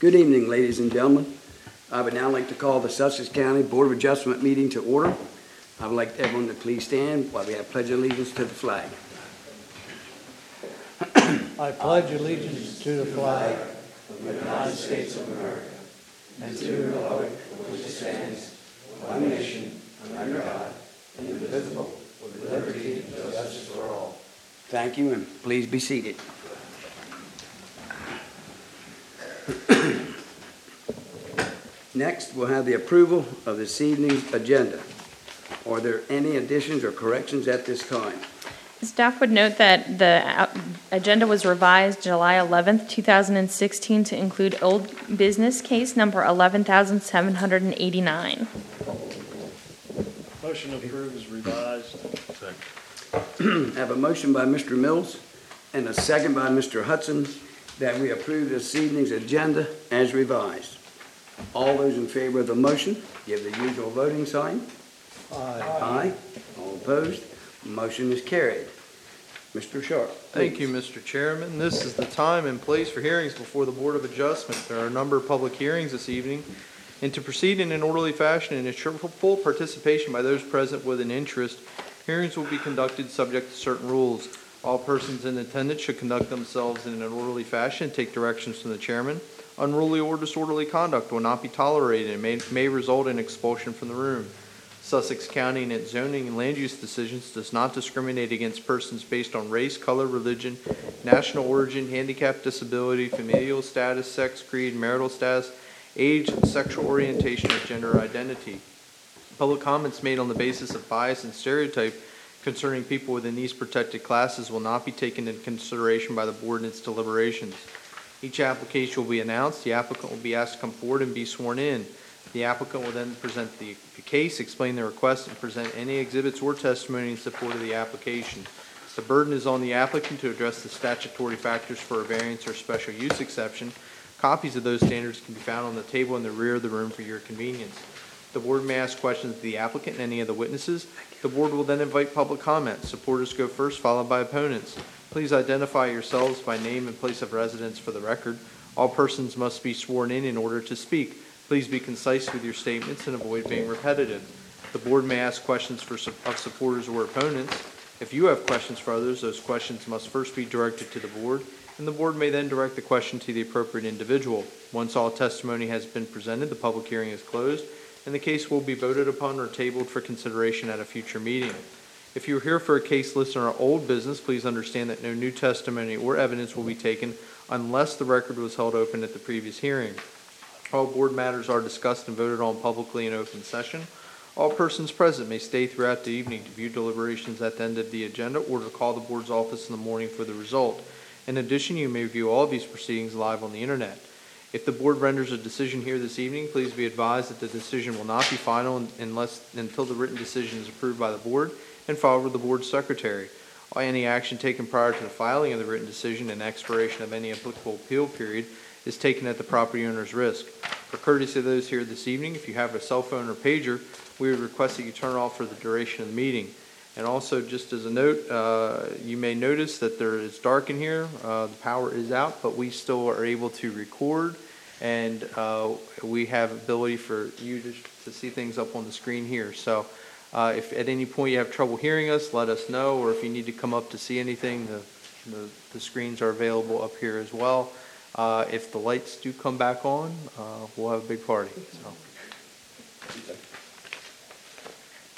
Good evening, ladies and gentlemen. I would now like to call the Sussex County Board of Adjustment meeting to order. I would like everyone to please stand while we have pledge allegiance to the flag. I pledge allegiance to the flag of the United States of America and to the republic which stands, one nation, under God, indivisible, with liberty and justice for all. Thank you, and please be seated. Next, we'll have the approval of this evening's agenda. Are there any additions or corrections at this time? Staff would note that the agenda was revised July 11th, 2016 to include old business case number 11,789. Motion to approve is revised. I have a motion by Mr. Mills and a second by Mr. Hudson that we approve this evening's agenda as revised. All those in favor of the motion, give the usual voting sign. Aye. All opposed? Motion is carried. Mr. Sharp. Thank you, Mr. Chairman. This is the time and place for hearings before the Board of Adjustment. There are a number of public hearings this evening, and to proceed in an orderly fashion and ensure full participation by those present with an interest, hearings will be conducted subject to certain rules. All persons in attendance should conduct themselves in an orderly fashion and take directions from the chairman. Unruly or disorderly conduct will not be tolerated and may result in expulsion from the room. Sussex County in its zoning and land use decisions does not discriminate against persons based on race, color, religion, national origin, handicap, disability, familial status, sex, creed, marital status, age, sexual orientation, or gender identity. Public comments made on the basis of bias and stereotype concerning people within these protected classes will not be taken into consideration by the board in its deliberations. Each application will be announced. The applicant will be asked to come forward and be sworn in. The applicant will then present the case, explain the request, and present any exhibits or testimony in support of the application. The burden is on the applicant to address the statutory factors for a variance or special use exception. Copies of those standards can be found on the table in the rear of the room for your convenience. The board may ask questions of the applicant and any of the witnesses. The board will then invite public comment. Supporters go first, followed by opponents. Please identify yourselves by name and place of residence for the record. All persons must be sworn in order to speak. Please be concise with your statements and avoid being repetitive. The board may ask questions of supporters or opponents. If you have questions for others, those questions must first be directed to the board, and the board may then direct the question to the appropriate individual. Once all testimony has been presented, the public hearing is closed, and the case will be voted upon or tabled for consideration at a future meeting. If you are here for a case listed on our old business, please understand that no new testimony or evidence will be taken unless the record was held open at the previous hearing. All board matters are discussed and voted on publicly in open session. All persons present may stay throughout the evening to view deliberations at the end of the agenda or to call the board's office in the morning for the result. In addition, you may view all of these proceedings live on the internet. If the board renders a decision here this evening, please be advised that the decision will not be final until the written decision is approved by the board and filed with the board secretary. Any action taken prior to the filing of the written decision and expiration of any applicable appeal period is taken at the property owner's risk. For courtesy of those here this evening, if you have a cell phone or pager, we would request that you turn it off for the duration of the meeting. And also, just as a note, you may notice that it's dark in here. The power is out, but we still are able to record, and we have ability for you to see things up on the screen here. So if at any point you have trouble hearing us, let us know, or if you need to come up to see anything, the screens are available up here as well. If the lights do come back on, we'll have a big party. So.